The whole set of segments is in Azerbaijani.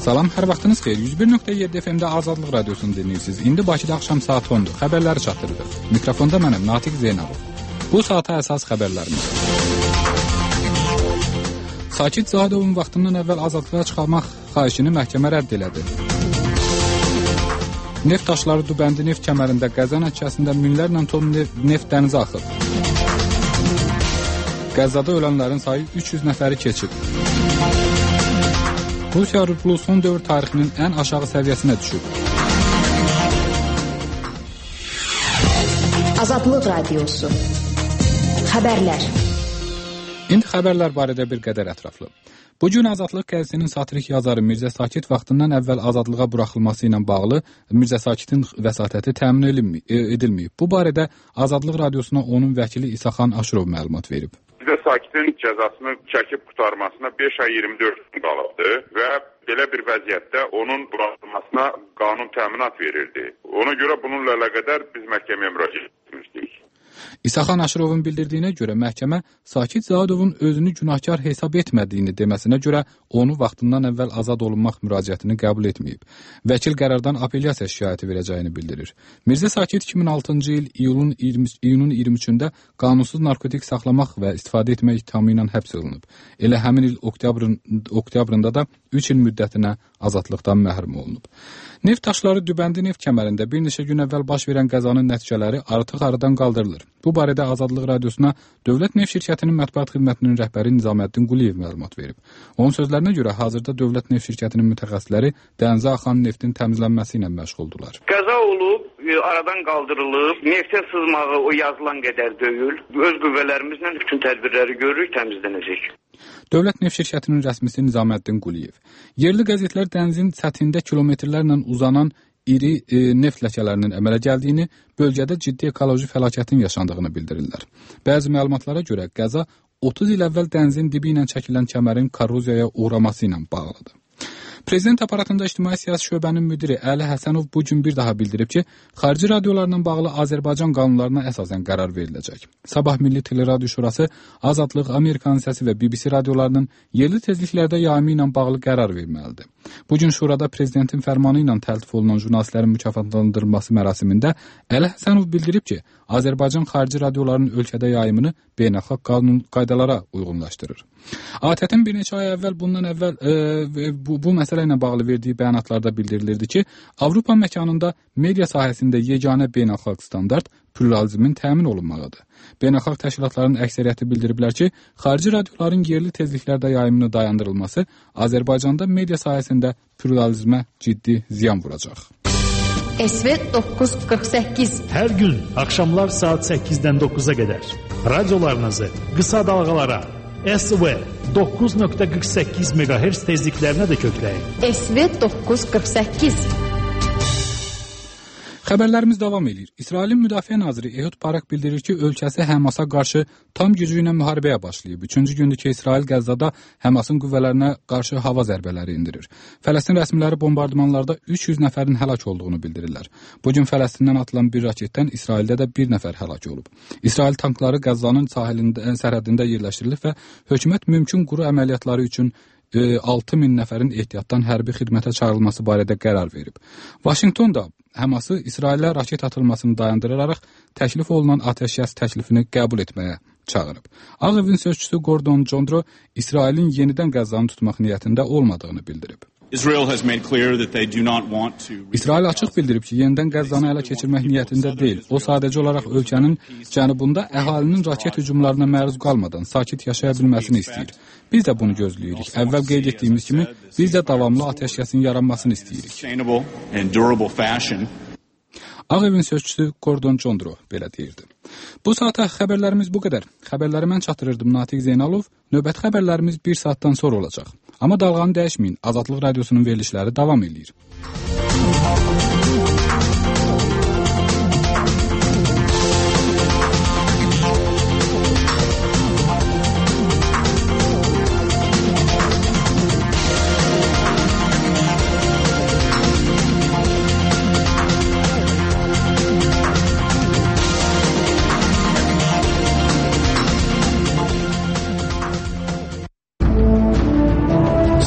Salam, hər vaxtınız xeyir. 101.7 FM-də Azadlıq Radiosunu dinləyirsiniz. İndi Bakıda axşam saat 10-dur. Xəbərləri çatdırırıq. Mikrofonda mənəm, Natiq Zeynalov. Bu saata əsas xəbərlərimiz. Sakit Zahidovun vaxtından əvvəl azadlığa çıxarmaq xahişini məhkəmə rədd elədi. Neft daşları Dübəndi neft kəmərində Qəza nəticəsində minlərlə ton neft dənizə axıb. Qəzzada ölənlərin sayı 300 nəfəri keçib. Rusiya rublu son dövr tarixinin ən aşağı səviyyəsinə düşüb. Azadlıq Radiosu. Xəbərlər. İndi xəbərlər barədə bir qədər ətraflı. Bugün Azadlıq qəzetinin satirik yazarı Mirzə Sakit vaxtından əvvəl azadlığa buraxılması ilə bağlı Mirzə Sakitin vəsatəti təmin edilməyib. Bu barədə Azadlıq Radiosuna onun vəkili İsaxan Aşırov məlumat verib. Mirzə Sakitin cəzasını çəkib qurtarmasına 5 ay 24 gün qalıbdı və belə bir vəziyyətdə onun buraxılmasına qanun təminat verirdi. Ona görə bununla əlaqədar biz məhkəməyə müraciət etmişdik. İsaxan Aşırovun bildirdiyinə görə məhkəmə Sakit Zahidovun özünü günahkar hesab etmədiyini deməsinə görə onu vaxtından əvvəl azad olunmaq müraciətini qəbul etməyib. Vəkil qərardan apellyasiya şikayəti verəcəyini bildirir. Mirzə Sakit 2006-cı il iyunun 23-də qanunsuz narkotik saxlamaq və istifadə etmək ittihamı ilə həbs olunub. Elə həmin il oktyabrında da 3 il müddətinə azadlıqdan məhrum olunub. Neft daşları Dübəndi neft kəmərində bir neçə gün əvvəl baş verən qəzanın nəticələri artıq aradan qaldırılır. Bu barədə Azadlıq Radiosuna Dövlət Neft Şirkətinin mətbuat xidmətinin rəhbəri Nizaməddin Quliyev məlumat verib. Onun sözlərinə görə hazırda Dövlət Neft Şirkətinin mütəxəssisləri dənizə axan neftin təmizlənməsi ilə məşğuldurlar. Qəza olub, aradan qaldırılıb, neftin sızmağı o yazılan qədər deyil. Öz qüvvələrimizlə bütün tədbirləri görürük, təmizlənəcək. Dövlət Neft Şirkətinin rəsmisi Nizaməddin Quliyev. Yerli qəzetlər dənizin səthində kilometrlərlə uzanan iri neft ləkələrinin əmələ gəldiyini, bölgədə ciddi ekoloji fəlakətin yaşandığını bildirirlər. Bəzi məlumatlara görə qəza 30 il əvvəl dənizin dibi ilə çəkilən kəmərin korroziyaya uğraması ilə bağlıdır. Prezident aparatında İctimai Siyasi Şöbənin müdiri Əli Həsənov bu gün bir daha bildirib ki, xarici radiolarla bağlı Azərbaycan qanunlarına əsasən qərar veriləcək. Sabah Milli Teleradio Şurası Azadlıq, Amerikan səsi və BBC radiolarının yerli tezliklərdə yayımı ilə bağlı qərar verməlidir. Bugün şurada prezidentin fərmanı ilə təltif olunan jurnalistlərin mükafatlandırılması mərasimində Əli Həsənov bildirib ki, Azərbaycan xarici radiolarının ölkədə yayımını beynəlxalq qanun qaydalara uyğunlaşdırır. ATƏT-in bir neçə ay əvvəl bu məsələ ilə bağlı verdiyi bəyanatlarda bildirilirdi ki, Avropa məkanında media sahəsində yeganə beynəlxalq standart pluralizmin təmin olunmağıdır. Beynəlxalq təşkilatların əksəriyyəti bildiriblər ki, xarici radioların yerli tezliklərdə yayımını dayandırılması Azərbaycanda media sahəsində pluralizmə ciddi ziyan vuracaq. SV 948. Hər gün axşamlar saat 8-dən 9-a qədər radiolarınızı qısa dalğalara SV 9.48 MHz tezliklərinə də kökləyin. SV 948. Xəbərlərimiz davam edir. İsrailin Müdafiə naziri Ehud Barak bildirir ki, ölkəsi Həmasa qarşı tam gücü ilə müharibəyə başlayıb. 3-cü gündür ki, İsrail Qəzzada Həmasın qüvvələrinə qarşı hava zərbələri indirir. Fələstin rəsmiləri bombardımanlarda 300 nəfərin həlak olduğunu bildirirlər. Bugün Fələstindən atılan bir raketdən İsraildə də bir nəfər həlak olub. İsrail tankları Qəzzanın sərhədində yerləşdirilib və hökumət mümkün quru əməliyyatları üçün 6000 nəfərin ehtiyatdan hərbi xidmətə çağırılması barədə qərar verib. Vaşinqton da Həması İsrailə raket atılmasını dayandıraraq təklif olunan atəşkəs təklifini qəbul etməyə çağırıb. Ağ Evin sözçüsü Gordon Condro İsrailin yenidən Qəzzanı tutmaq niyyətində olmadığını bildirib. İsrail açıq bildirib ki, yenidən Qəzzanı ələ keçirmək niyyətində deyil. O sadəcə olaraq ölkənin cənubunda əhalinin raket hücumlarına məruz qalmadan sakit yaşaya bilməsini istəyir. Biz də bunu gözləyirik. Əvvəl qeyd etdiyimiz kimi, biz də davamlı atəşkəsin yaranmasını istəyirik. Ağ Evin sözçüsü Gordon Condro belə deyirdi. Bu saata xəbərlərimiz bu qədər. Xəbərləri mən çatdırırdım Natiq Zeynalov. Növbəti xəbərlərimiz bir saatdan sonra olacaq. Amma dalğanı dəyişməyin. Azadlıq Radiosunun verilişləri davam edir.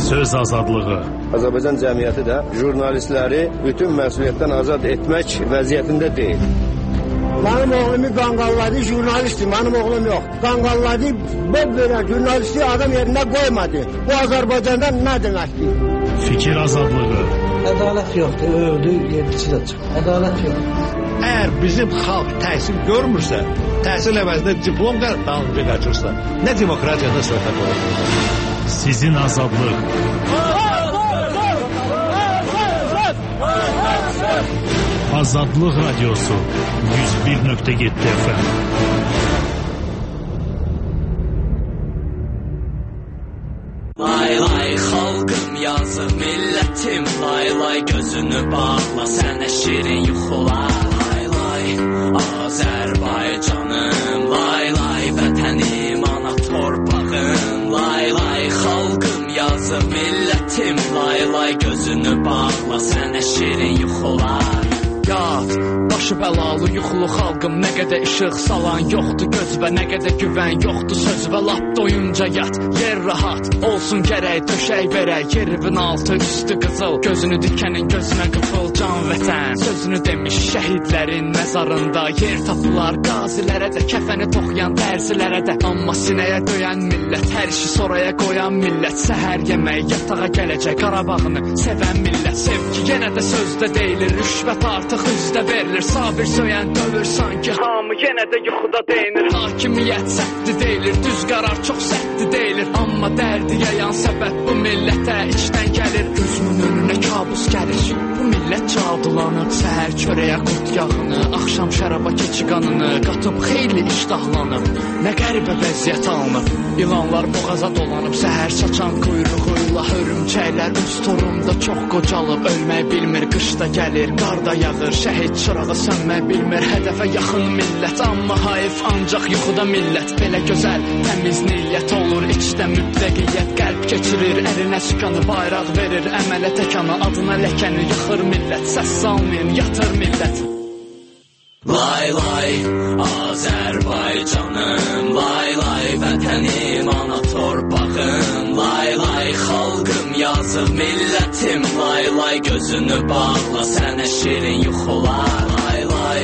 Söz azadlığı. Azərbaycan cəmiyyəti də jurnalistləri bütün məsuliyyətdən azad etmək vəziyyətində deyil. Mənim oğlumu qanqalladı, jurnalistdir, mənim oğlum yox. Qanqalladı, böyle jurnalisti adam yerine koymadı. Bu Azərbaycanda nə deməkdir? Fikir azadlığı. Ədalət yoxdur, öldü, yedisi də çıxır. Ədalət yoxdur. Əgər bizim xalq təhsil görmürsə, təhsil əvəzində diplom dalınca qaçırsa, nə demokratiyadan söhbət olur? Sizin azadlıq. Azadlıq Radyosu 101.7 FM. Lay lay xalqım yazıq millətim, lay lay gözünü bağla sənə şirin yuxular. Lay lay Azərbaycanım, lay lay vətənim, ana torpağım. Lay lay xalqım yazıq millətim, lay lay gözünü bağla sənə şirin yuxular. Yat, başı bəlalı yuxulu xalqım, nə qədər işıq salan yoxdur gözvə, nə qədər güvən yoxdur sözvə, lap doyunca yat, yer rahat olsun gərək, döşək verək, yerivin altı üstü qızıl, gözünü dikənin gözünə qıfıl, can vətən sözünü demiş şəhidlərin məzarında, yer tapılar qazilərə də, kəfəni toxuyan dərzilərə də, amma sinəyə döyən millət, hər işi soraya qoyan millət, səhər yemək, yatağa gələcək, Qarabağını sevən millət, sevgi yenə də sözdə deyilir, rüşvət artıq üzdə verilir, sabir söyən dövür sanki, hamı yenə də yuxuda deyinir, hakimiyyət səhvdi deyilir, düz qərar çox səhvdi deyilir, amma dərdi yayan səbəb bu millətə içdən gəlir, gözümün önünə kabus gəlir, bu millət cadulanıb, səhər çörəyə qurt yağını, axşam şəraba keçi qanını, qatıb xeyli iştahlanıb, nə qəribə vəziyyət alınıb, ilanlar boğaza dolanıb, səhər saçan quyruğuyla hörümçəklər üz torunda çox qocalıb, ölmək bilmir, qışda gəlir, qarda yağır, şəhid çırağı sönmək bilmir, hədəfə yaxın millət, amma hayf ancaq yuxuda millət, belə gözəl, təmiz niyyət olur, içdə mütləqiyyət, qəlb keçirir, ərinə sükanı, bayraq verir, əmələ təkanı, adına ləkəni yıxır millət, səs salmayın, yatır millət. Lay lay Azərbaycanım, lay lay vətənim, ana torpağım, lay lay xalqım, yazıq millətim, lay lay gözünü bağla sənə şirin yuxular. Lay lay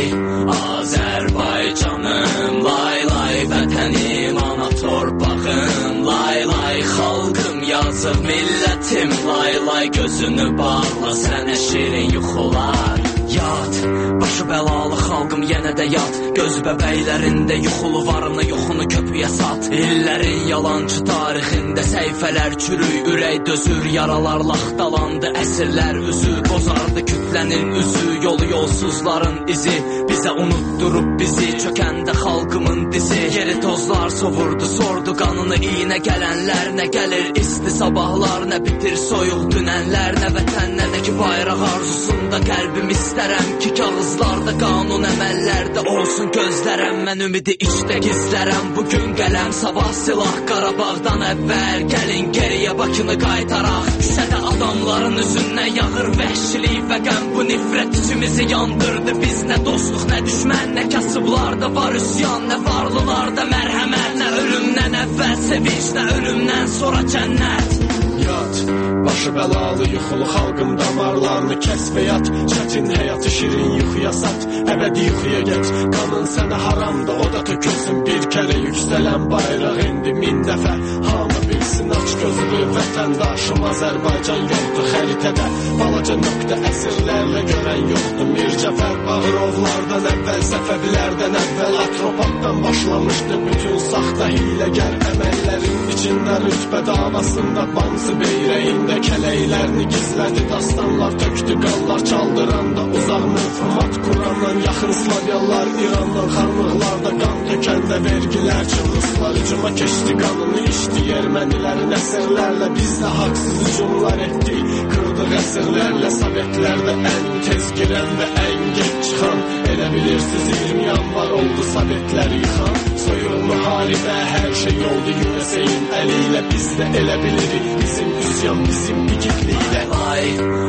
Azərbaycanım, lay lay vətənim, ana torpağım, lay lay xalqım, yazıq millətim, lay lay gözünü bağla sənə şirin yuxular. Yat, başı bəlalı xalqım yenə də yat, göz bəbəklərində yuxulu varını yoxunu köpüyə sat. İllərin yalancı tarixində səhifələr çürük, ürək dözür, yaralar laxtalandı, əsrlər üzü bozardı kütlənin üzü, yolu yolsuzların izi, bizə unutturub bizi, çökəndə xalqımın dizi, yeri tozlar sovurdu, sordu qanını iynə gələnlər, nə gəlir isti sabahlar, nə bitir soyuq dünənlər, nə vətən, nə də ki bayraq arzusunda qəlbim istərəm ki kağızlarda, qanun əməllərdə olsun gözlərəm, mən ümidi içdə gizlərəm, bugün qələm, sabah silah, Qarabağdan əvvəl, gəlin geriyə Bakını qaytaraq, küçədə adamların üzündən yağır vəhşilik və qəm, bu nifrət içimizi yandırdı, biz nə dostluq, nə düşmən, nə kasıblarda var üsyan, nə varlılarda mərhəmət, nə ölümdən əvvəl sevinç, nə ölümdən sonra cənnət. Yat, başı bəlalı yuxulu xalqım, damarlarını kəs və yat, çətin həyatı şirin yuxuya sat, əbədi yuxuya get, qanın sənə haramda, o da tökülsün bir kərə, yüksələn bayraq indi min dəfə, hamı bilsin aç gözlü vətəndaşım, Azərbaycan yoxdur xəritədə, balaca nöqtə əsrlərlə görən yoxdur, Mircəfər Bağırovlardan əvvəl, Səfəvilərdən əvvəl, Atropatdan başlamışdı bütün saxta hiləgər əməllərin içində, rütbə davasında bamsı beyrəyində kələklərini gizlədi, dastanlar töktü, qanlar çaldıranda, uzaq mövhumat Qurandan, yaxın Slavyanlar İrandan, xarmıqlarda qan tökəndə vergilər, Çırruslar hücuma keçdi, qanını içdi, ermənilərin əsrlərlə bizdə haqsız hücumlar etdi, qırdıq əsrlərlə Sovetlərdə ən tez girən və ən geç çıxan, elə bilirsiniz 20 yanvar oldu Sovetləri yıxan, soyuq müharibə, hər şey oldu USA-in əli ilə, biz də elə bilirik, bizim üsyan, bizim igidliklə. Lay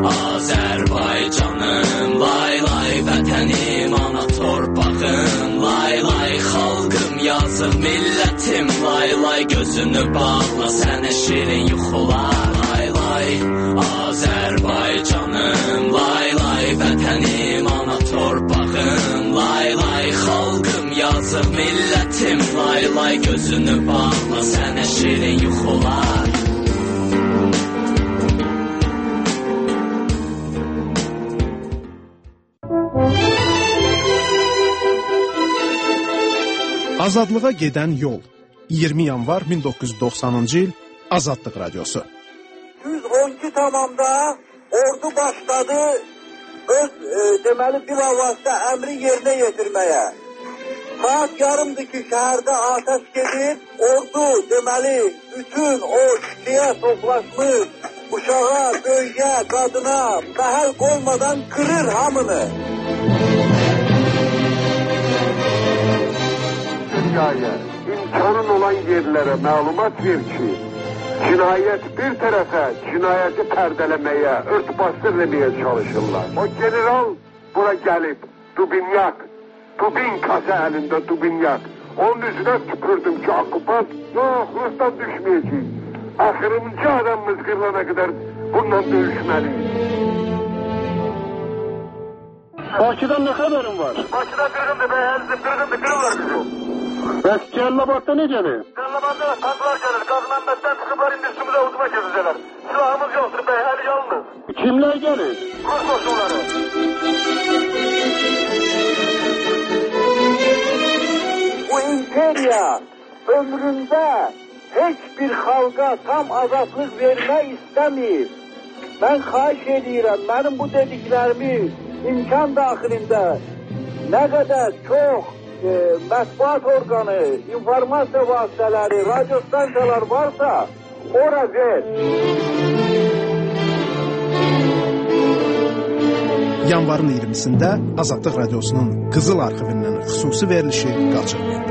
Azərbaycanım, lay lay vətənim, ana torpağım, lay lay xalqım, yazıq millətim, lay lay gözünü bağla sənə şirin yuxular. Lay lay lay gözünü bağla, sənə şirin yuxular. Azadlığa gedən yol. 20 yanvar 1990-cı il Azadlıq Radiosu. 112 tamamda ordu başladı öz deməli bilavasitə əmri yerinə yetirməyə. Saat yarımdır ki, şəhərdə atəş gedir. Ordu deməli bütün o kişiyə toplaşmış uşağa, böyüyə, qadına məhəl qoymadan qırır hamını. Dünyaya, imkanın olan yerlərə məlumat ver ki, cinayət bir tərəfə cinayəti pərdələməyə, örtbasdır eləməyə çalışırlar. O general bura gəlib, Dubinkası əlində Dubinyak. Onun üzünə tüpürdüm ki, okupant, yox, Rusdan düşməyəcək. Axırıncı adamımız qırılana qədər bununla döyüşməliyik. Bakıdan nə xəbərin var? Bakıda qırğındır, qırırlar bizi. Bəs Cəllabadda necədir? Cəllabadda tanklar gəlir, Qazmanbətdən çıxıblar, indi üstümüzə hücuma keçəcəklər. Silahımız yoxdur, bəy, həli yalnız. Kimlər gəlir? Rus qoşunları. Bu imperiya ömründə heç bir xalqa tam azadlıq vermək istəmir. Mən xahiş edirəm, mənim bu dediklərimi imkan daxilində nə qədər çox mətbuat orqanı, informasiya vasitələri, radio stansiyalar varsa, ora ver. Yanvarın 20-sində Azadlıq Radiosunun Qızıl arxivindən xüsusi verilişi qaçırmayın.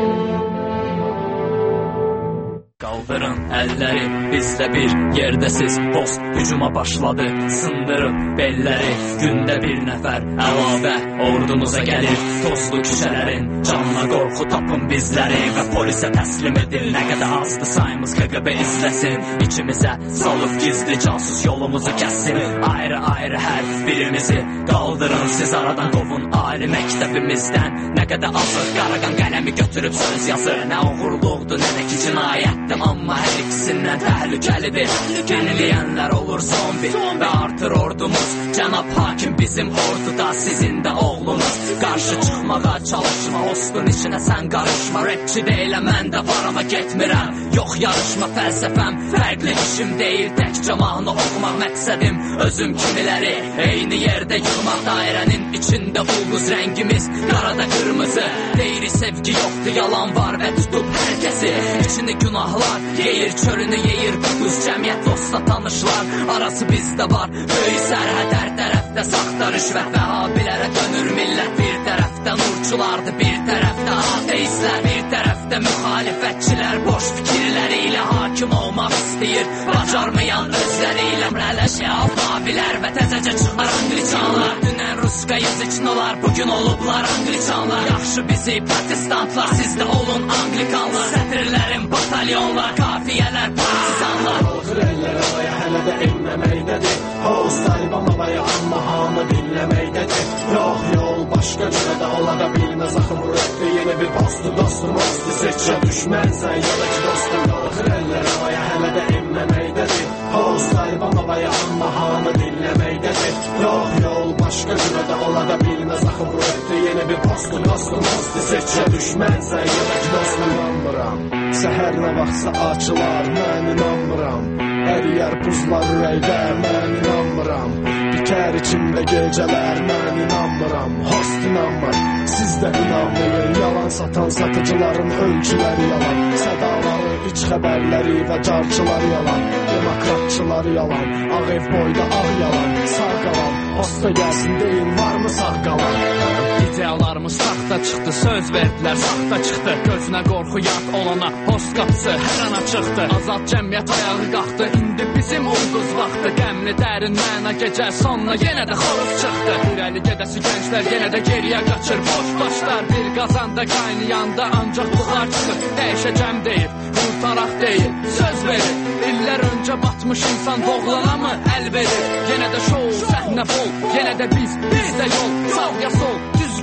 Qaldırın əlləri, bizdə bir yerdəsiz. Post hücuma başladı, sındırıb belləri. Gündə bir nəfər əlavə ordunuza gəlir. Tozlu küçələrin canına qorxu tapın bizləri və polisə təslim edin. Nə qədər azdı sayımız KGB izləsin. İçimizə salıb gizli casus yolumuzu kəssin. Ayrı-ayrı hər birimizi qaldırın, siz aradan qovun ali məktəbimizdən. Nə qədər azıq qaraqan qələmi götürüb söz yazır. Nə uğurluqdur, nə də ki cinayətdir, amma hər ikisindən təhlükəlidir. Yeniləyənlər olur zombi və artır ordumuz. Cənab hakim bizim orduda, sizin də oğlunuz. Qarşı çıxmağa çalışma, hostun içinə sən qarışma. Rapçi deyiləm, mən də var amma getmirəm. Yox yarışma, fəlsəfəm fərqli işim deyil. Təkcə mahnı oxumaq məqsədim, özüm kimiləri eyni yerdə yığmaq. Dairənin içində ulduz rəngimiz qarada qırmızı. Deyirik sevgi yoxdur, yalan var və tutub hər kəsi. İçini günahlar yeyir, çölünü yeyir quduz. Cəmiyyət dostla tanışlar, arası bizdə var. Böyük sərhəd hər tərəfdə saxta rüşvət və habilərə dönür millət. Bir tərəfdə nurçulardır, bir tərəfdə ateistlər, bir tərəfdə müxalifətçilər boş fikirləri ilə hakim olmaq istəyir. Bacarmayan özləri ilə rələşəf abilər və təzəcə çıxar angliçanlar. Dünən ruska yazıçnolar, bugün olublar angliçanlar. Yaxşı bizi protestantlar, siz də olun anglikanlar. Sətirlərin batalyonlar, kafiyələr, partizanlar. Otur əllər havaya, hələ də enməməkdədir. Hovuz Taliban havaya, amma hamı dinləməkdədir. Yox yol, başqa cürə də ola da bilməz. Axı bu rəqdə yeni bir postu, dostum, postu seçə düşmənsən ya da ki dostum. Otur əllər havaya, hələ də enməməkdədir. Hovuz Taliban havaya, amma hamı dinləməkdədir. Yox yol, başqa cürə də ola da bilməz. Axı bu rəqdə yeni bir postu, dostum, postu seçə düşmənsən ya da ki dostum. İnanmıram, səhər nə vaxtsa açılar, mən inanmıram. Əriyər buzlar ürəkdə, mən inanmıram. Bitər içimdə gecələr, mən inanmıram. Host inanmır, siz də inanmayın. Yalan satan satıcıların ölçüləri yalan. Sədaları, iç xəbərləri və carçılar yalan. Demokratçılar yalan, ağ ev boyda ağ yalan. Sağ qalan, hosta gəlsin deyin, varmı sağ qalan? İdealarımız saxta çıxdı, söz verdilər, saxta çıxdı. Gözünə qorxu yad olana, host qapısı hər an açıqdı. Azad cəmiyyət ayağı qalxdı, indi bizim ulduz vaxtı. Qəmli dərin məna gecə, sonuna yenə də xoruz çıxdı. İrəli gedəsi gənclər yenə də geriyə qaçır. Boş başlar bir qazanda qaynayanda ancaq buxar çıxır. Dəyişəcəm deyir, qurtaraq deyil, söz verir. İllər öncə batmış insan doğulana mı əl verir? Yenə də şou, səhnə bol, yenə də bizdə yol, sağ ya sol, düz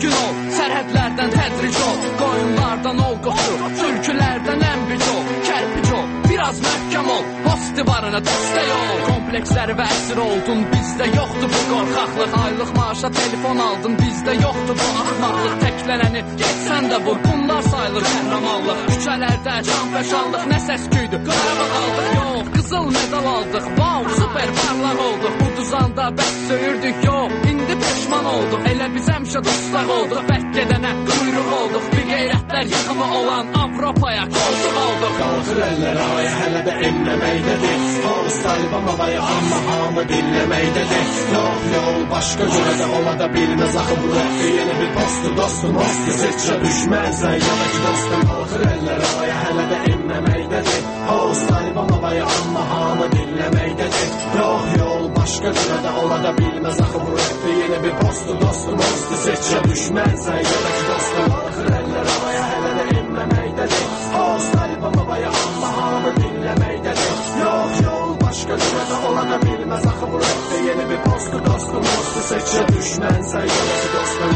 düzgün ol, sərhədlərdən tədric ol, qoyunlardan ol qoçu, sürkülərdən ənbic ol, kərpic ol, biraz möhkəm ol, post divarına dəstək ol. Kompleksləri və əsir oldun, bizdə yoxdur bu qorxaqlıq. Aylıq maaşa telefon aldın, bizdə yoxdur bu axmaqlıq. Təklənəni geçsən də vur, bunlar sayılır qəhrəmanlıq. Küçələrdə canfəşanlıq, nə səsküydü, Qarabağ aldıq, yox, qızıl medal aldıq. Wow, super parlaq olduq, bu düzanda bəs söyürdük, yox, indi peşman olduq. Elə biz həmişə dostlar olduq, bək gedənə quyruq olduq. Bir qeyrətlər yığımı olan Avropaya koltuq olduq. Qalxır əllərə aya hələ də enməməkdədir. Horus Taliban havayı amma hamı dinləməkdədir. Yox yol başqa cürə də ola da bilməz. Axı bu rəqdə yeni bir postdur dostum, hostu seçə düşməzsən yanaki dostum. Qalxır əllərə aya hələ də enməməkdədir. Horus Taliban havayı amma hamı dinləməkdədir. Yox yol başqa cürə də ola da bilməz. Axı bu rəqdə yeni bir postdur dostum, hostu seçə düşməzsən yanaki dostum. Qalxır əllərə aya hələ də enməməkdədir. Horus Taliban havayı amma hamı dinləməkdədir. Yox yol başqa cürə də ola da bilməz. Axı bu rəqdə yeni bir postdur dostum, hostu seçə düşməzsən yanaki dostum.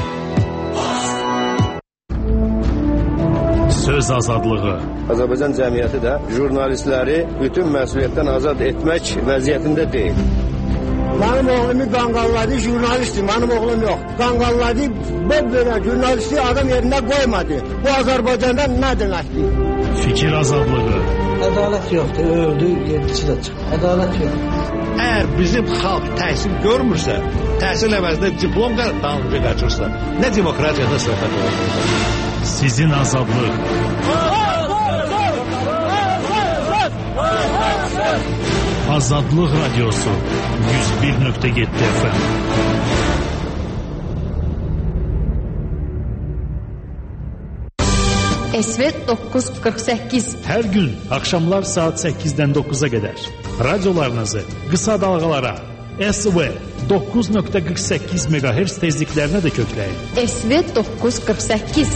Söz azadlığı. Azərbaycan cəmiyyəti də jurnalistləri bütün məsuliyyətdən azad etmək vəziyyətində deyil. Mənim oğlumu qanqalladı, jurnalistdir, mənim oğlum yox. Qanqalladı, belə jurnalisti adam yerində qoymadı. Bu Azərbaycanda nə deməkdir? Fikir azadlığı. Ədalət yoxdur, öldü, yedisi də çıxdı. Ədalət yoxdur. Əgər bizim xalq təhsil görmürsə, təhsil əvəzində diplom dalınca qaçırsa, nə demokratiyadan söhbət olur? Sizin azadlıq. Azadlıq Radiosu 101.7 FM. SV 948. Hər gün axşamlar saat 8-dən 9-a qədər radiolarınızı qısa dalğalara SV 9.48 MHz tezliklərinə də kökləyin. SV 948.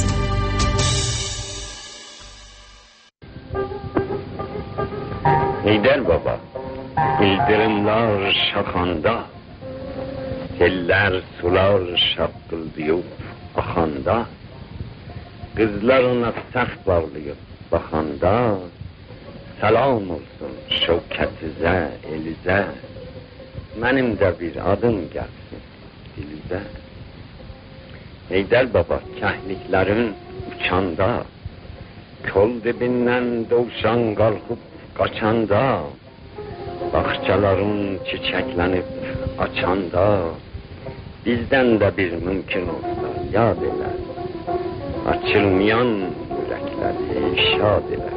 Heydər baba, bildırımlar şaxanda, sellər sular şaqqıldıyıb axanda, qızlar ona səf bağlayıb baxanda, salam olsun şövkətizə, elizə, mənim də bir adım gəlsin dilizə. Heydər baba, kəhliklərin uçanda, kol dibindən dovşan qalxıb qaçanda, bağçaların çiçəklənib açanda, bizdən də bir mümkün olsa yad elə, açılmayan ürəkləri şad elə.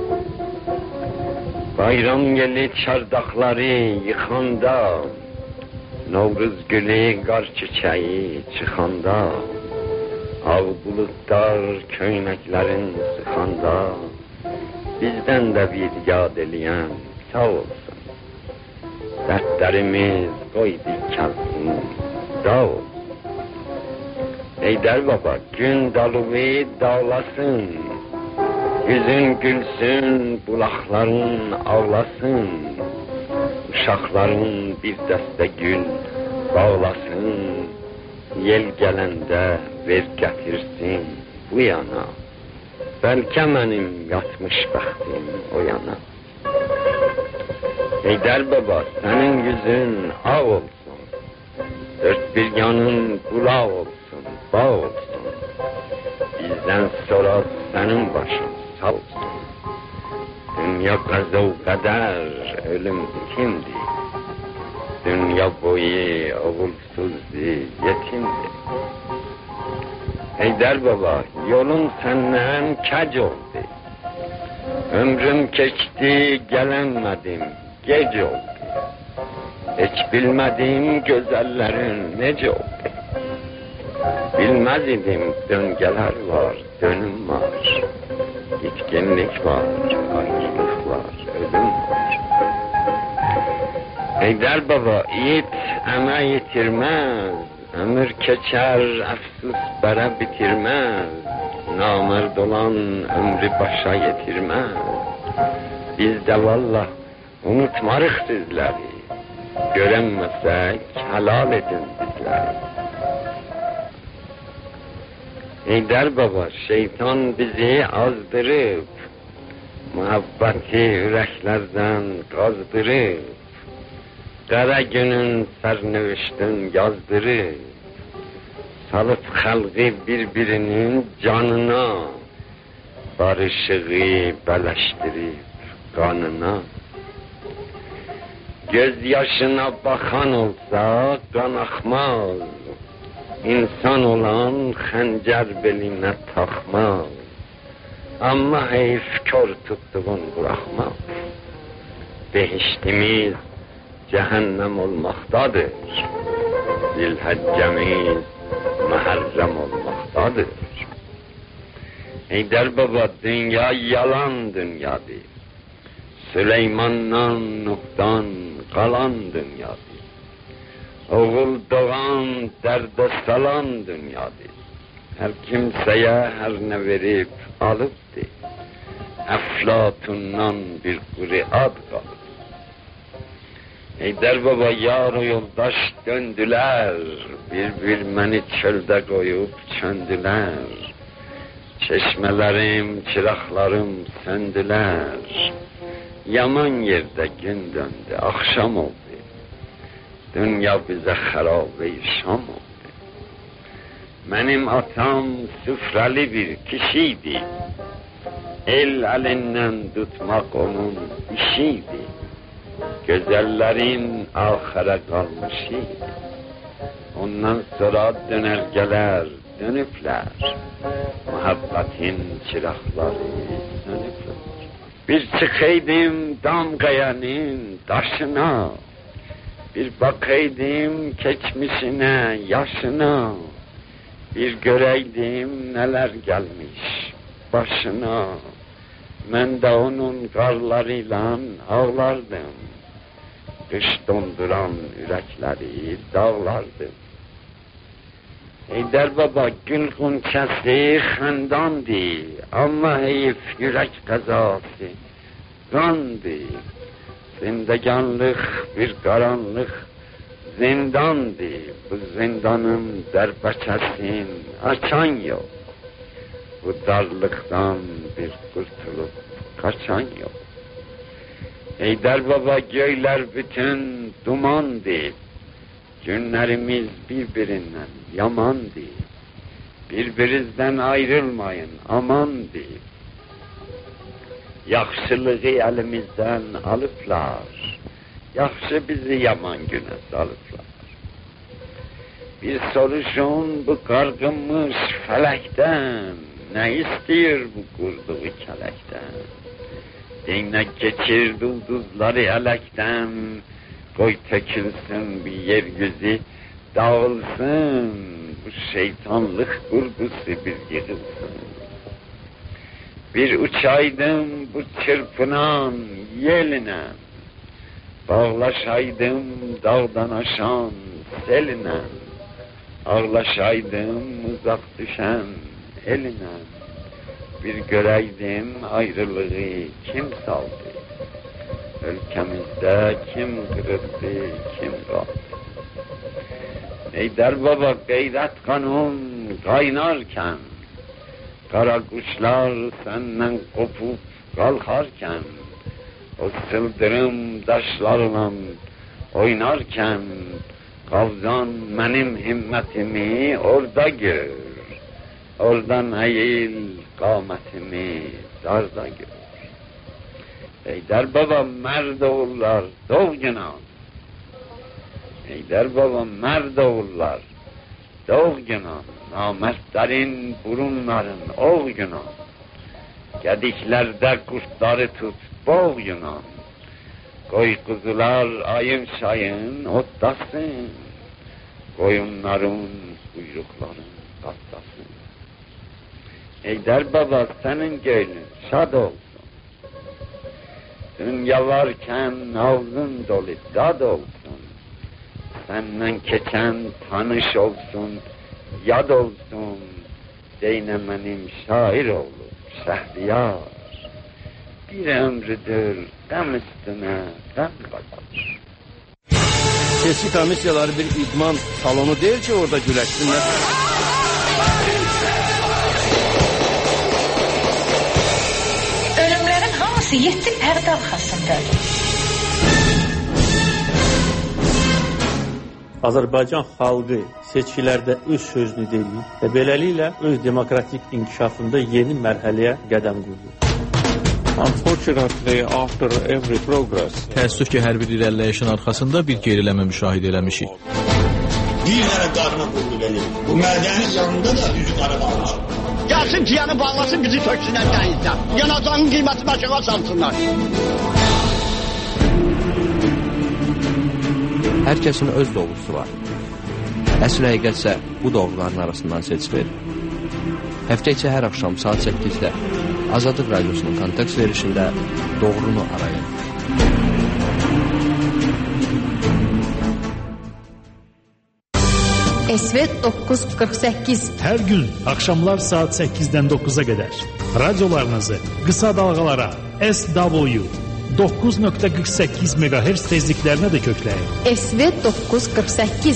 Bayram yeli çardaqları yıxanda, Novruz gülü qar çiçəyi çıxanda, ağ buludlar köynəklərin sıxanda, bizdən də bir yad eləyən sağ olsun. Dərdlərimiz qoy dikəlsin, sağ olsun. Heydər baba, gün dalığı dağlasın, yüzün gülsün, bulaqların ağlasın, uşaqların bir dəstə gül bağlasın, yel gələndə ver gətirsin bu yana, bəlkə mənim yatmış bəxtim o yana. Heydər baba, sənin yüzün ağ olsun, dörd bir yanın qulaq olsun, bağ olsun, bizdən sonra sənin başın sağ olsun. Dünya qəzəv qədər, ölüm bitimdir, dünya boyu oğulsuzdur, yetimdir. Heydər baba, yolun səndən kəc oldu, ömrüm keçdi, gələnmədim, gec oldu. Heç bilmədim gözəllərin necə oldu. Bilməz idim döngələr var, dönüm var, itkinlik var, ayrılıq var, ölüm var. Heydər baba, it əmək itirməz, ömür keçər, əfsus bərə bitirməz, namərd olan ömrü başa yetirməz. Biz də vallah unutmarıq sizləri, görənməsək halal edin bizləri. Heydər baba, şeytan bizi azdırıb, muhabbeti ürəklərdən qazdırıb, qara günün sərnövüşdün yazdırıb, salıb xalqı bir-birinin canına, barışığı bələşdirib qanına. Göz yaşına bakan olsa qan axmaz, İnsan olan xəncər belinə taxmaz, amma heyf kör tutduğun buraxmaz. Behiştimiz cəhənnəm olmaqdadır, zilhəccəmiz məhərrəm olmaqdadır. Heydər baba, dünya yalan dünyadır, Süleymandan, Nuhdan qalan dünyadır. Oğul doğan, dərdə salan dünyadır. Hər kimsəyə hər nə verib alıbdır. Əflatundan bir quru ad qalıb. Heydər baba, yar o yoldaş döndülər, bir məni çöldə qoyub çöndülər. Çeşmələrim, çıraqlarım söndülər. Yaman yerdə gün döndü, axşam oldu. Dünya bizə xərabə şam oldu. Mənim atam süfrəli bir kişiydi. El əlindən tutmaq onun işiydi. Gözəllərin axıra qalmışıydı. Ondan sonra dönərgələr dönüblər. Muhabbətin çıraqları sönüblər. Bir çıxaydım Damqayanın daşına, bir bakaydım keçmişine, yaşına, bir göreydim neler gelmiş başına. Ben de onun qarlarıyla ağlardım, kış donduran ürəkləri dağlardım. Heydər baba, gül qunçəsi xəndandı, amma heyif yürək qəzası qandı. Zindeganlık bir karanlık zindandı. Bu zindanın derbeçesin açan yok. Bu darlıktan bir kurtulup kaçan yok. Heydər baba, göyler bütün dumandı. Günlerimiz birbirinden yamandı. Birbirinizden ayrılmayın, amandı. Yaxşılığı elimizden alıplar, yaxşı bizi yaman güne salıplar. Bir soruşun bu qarğınmış fələkdən, ne istiyor bu qurduğu kələkdən? Dinle geçir ulduzları ələkdən, koy tökülsün bir yeryüzü dağılsın, bu şeytanlık qurgusu bir yığılsın. Bir uçaydım bu çırpınan yeline, bağlaşaydım dağdan aşan seline, ağlaşaydım uzak düşen eline, bir göreydim ayrılığı kim saldı, ülkemizde kim kırıldı, kim kaldı. Heydər baba, qeyrət qanun qaynarkən, kara kuşlar senden kopup kalkarken, o sıldırım daşlarla oynarken, kavzan benim himmetimi orada gör, oradan eğil kametimi darda gör. Heydər baba, mərd oğullar doğginan, Heydər baba, mərd oğullar doğginan, namərdlərin burunların oğ yunan, gediklərdə qurtları tut boğ yunan, qoy quzular ayın şayın otlasın, qoyunların quyruqların qatlasın. Heydər baba, sənin gönlün şad olsun, dünya varkən ağzın dolu dad olsun, səndən keçən tanış olsun, yad olsun, Deynemenim şair oğlu Şehriyar. Bir ömrüdür qəm üstüne qəm qazanır. Seçki komissiyaları bir idman salonu değil ki orada güləşsinlər. Şəxsiyyətli pərdə arxasındadır. Azərbaycan xalqı seçkilərdə öz sözünü deyir və beləliklə öz demokratik inkişafında yeni mərhələyə qədəm qoyur. Unfortunately, after every progress, təəssüf ki, hər bir irəliləyişin arxasında bir geriləmə müşahidə eləmişik. Bir dənə qarına qurdu benim. Bu mədənin yanında da üzü qara bağlar. Gəlsin piyanı bağlasın, bizi töksünlər dənizdən. Yanacağın qiymətini aşağı salsınlar. Hər kəsin öz doğrusu var. Əsl həqiqətsə bu doğruların arasından seçilir. Həftə içi hər axşam saat 8-də Azadlıq Radiosunun kontakt verişində doğrunu arayın. SV 948. Hər gün axşamlar saat 8-dən 9-a qədər radiolarınızı qısa dalğalara SW 9.48 MHz tezliklərinə də kökləyin. SV 948.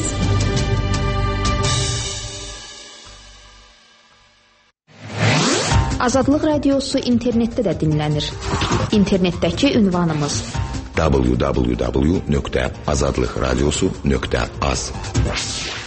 Azadlıq Radiosu internetdə də dinlənir. İnternetdəki ünvanımız www.azadlıqradiosu.az